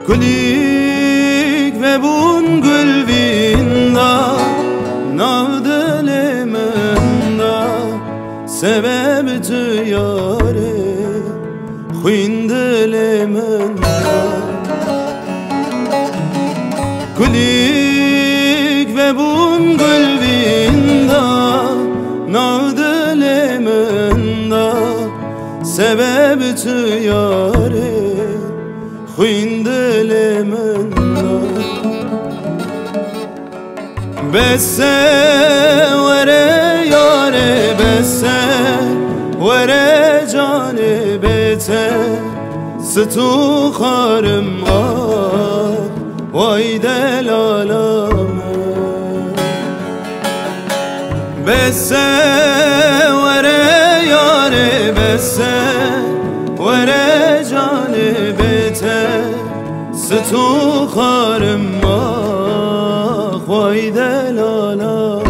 Kulik ve bun gülvinda Navdele menda Sebeb tu yare Khuyndele menda Kulik ve bun gülvinda Navdele menda Sebeb tu yare Khuyndele menda Besse vere yare besse Vere cane bete Stu kharım ah Vay delalame Besse vere yare besse Vere cane bete Stu kharım ah Vay delalame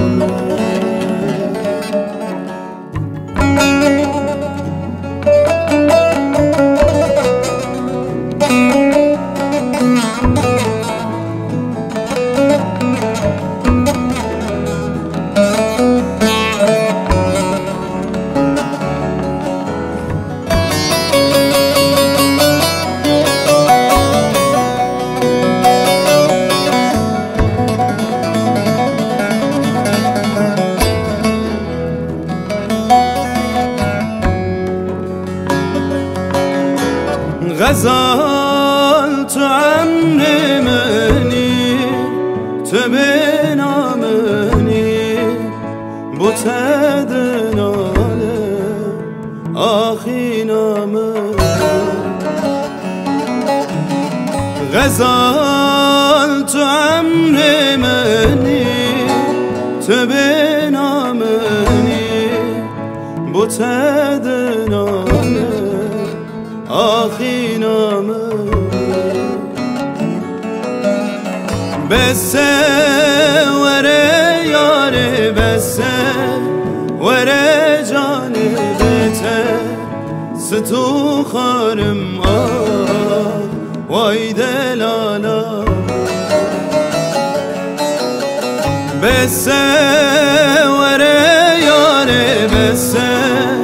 غزلت عمر مني تبنا مني بتدنا آخينا مني غزلت عمر مني تبنا مني بتدنا آخی نامه بسه وره یاره بسه وره جانه بته ستو خارم آه وای دلالا بسه وره یاره بسه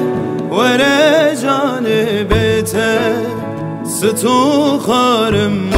وره جانه بته ستو خارم